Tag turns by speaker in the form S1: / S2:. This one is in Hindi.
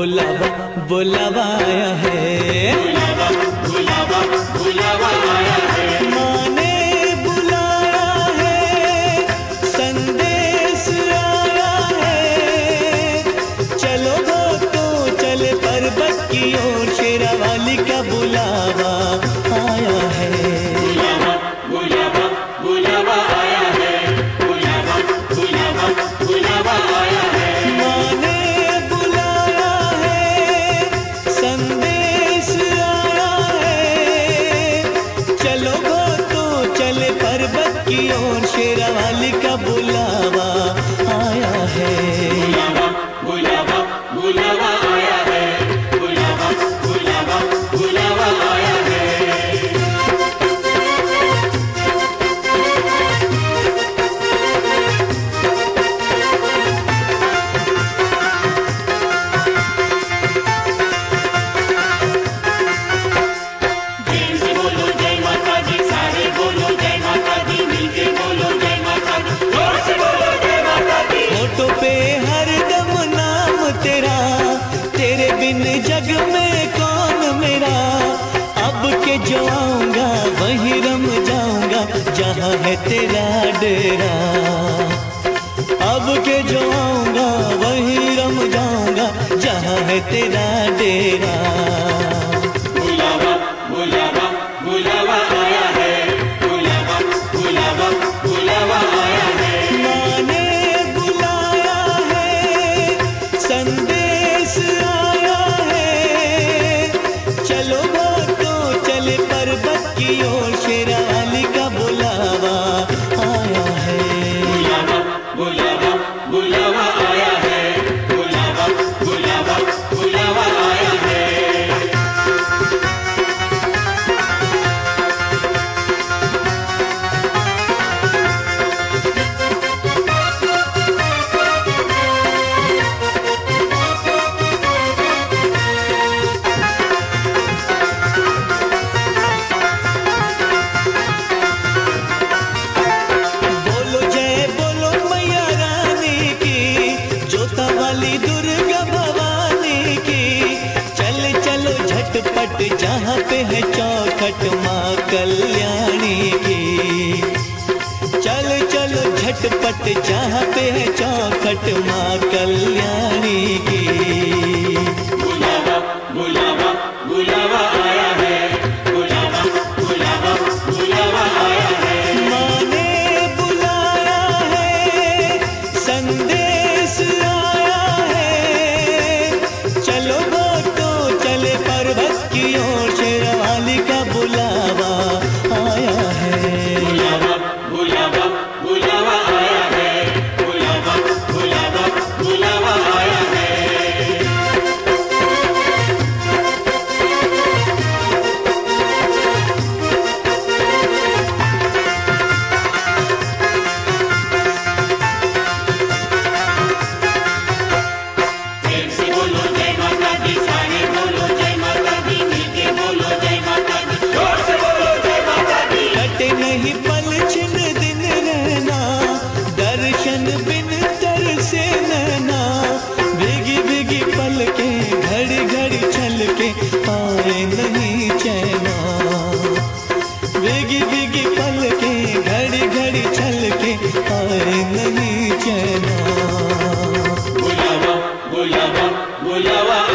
S1: बुलावा बुलावा आया है,
S2: बुलावा बुलावा बुलावा आया है।
S1: माँ ने बुलाया है, संदेश आया है। चलो भक्तों चले पर्वत की ओर, शेरा वाली का बुलावा आया है।
S2: बुलावा बुलावा बुलावा आया है, बुलावा बुलावा बुलावा आया है।
S1: माँ ने बुलाया है, संदेश आया है। चलो भक्तों चले पर्वत की ओर, शेरा वाली का बुलावा आया है।
S2: बुलावा बुलावा बुलावा आया है, बुलावा बुलावा बुलावा आया है। प्रेम से बोलो जय माता दी, सारे बोलो जय माता दी, मिलके बोलो जय माता दी, जोर से बोलो जय माता दी।
S1: होठों पे हरदम नाम तेरा, तेरे बिन जग में कौन मेरा। अब के जो आऊंगा वहीं रम जाऊंगा, जहाँ है तेरा डेरा। अब के जो आऊंगा वहीं रम जाऊंगा, जहाँ है तेरा डेरा।
S2: बुलावा बुलावा बुलावा आया है, बुलावा बुलावा बुलावा आया है।
S1: माँ ने बुलाया है, संदेश आया है। चलो भक्तों चले पर्वत की ओर, शेरा वाली का बुलावा आया है।
S2: बुलावा बुलावा बुलावा आया है, बुलावा बुलावा बुलावा आया है।
S1: बोलो जय बोलो मैया रानी की, जोता वाली दुर्गा भवानी की। चल चलो झटपट जहाँ पे है चौखट माँ कल्याणी की। चल चलो झटपट जहाँ पे है चौखट माँ कल्याणी की।
S2: बुलावा बुलावा बुलावा आया है, बुलावा बुलावा बुलावा आया है।
S1: माँ ने बुलाया है, संदेश आया है। चलो भक्तों चले पर्वत की ओर, शेरा वाली का बुलावा आया है।
S2: बुलावा बुलावा बुलावा आया है, बुलावा बुलावा बुलावा आया है। प्रेम से बोलो जय माता दी, सारे बोलो जय माता दी, मिलके बोलो जय माता दी, जोर से बोलो जय माता दी।
S1: कटे नहीं पल छिन दिन रहना, दर्शन बिन तरसे नैना। भीगी भीगी पल के घड़ी घड़ी छल के, पाए नहीं चैना। भीगी भीगी पल के घड़ी घड़ी छल के, पाए नहीं चैना।
S2: बुलावा बुलावा बुलावा